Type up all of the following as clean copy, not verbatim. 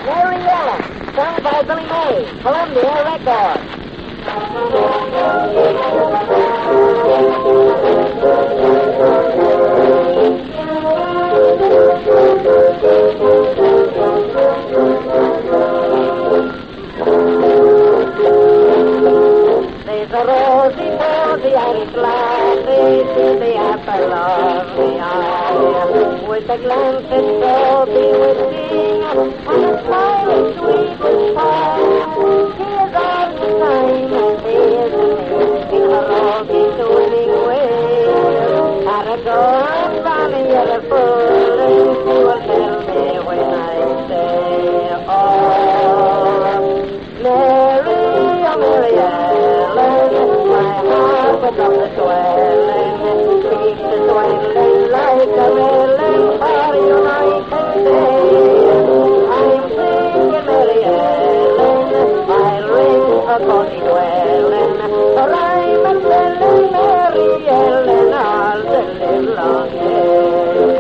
Mary Ellen, sung by Billy May, Columbia Records. There's a rosy posy and glassy to the apple of the eye, with a glance at so bewitching and a smile as sweet as pie. Here's all the time and here's the me in her rosy swooning way. Had a go on Bonnie yellow fool, and she will tell me when I say, oh, Mary, oh Mary Ellen, my heart was on the swelling, keeps the swelling like a melon for you night and day. I'm singing Mary Ellen, I'll ring a cozy dwelling, for I'm a telling Mary Ellen all the live long day.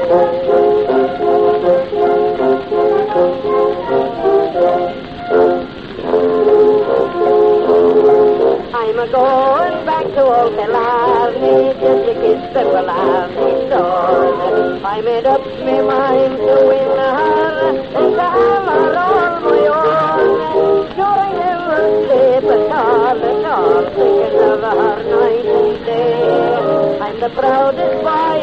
I'm a-going back to old Killarney, just to kiss the Killarney stone. I made up me mind to win her, and to have her all my own. Sure I never sleep at all, thinking of her night and day. I'm the proudest boy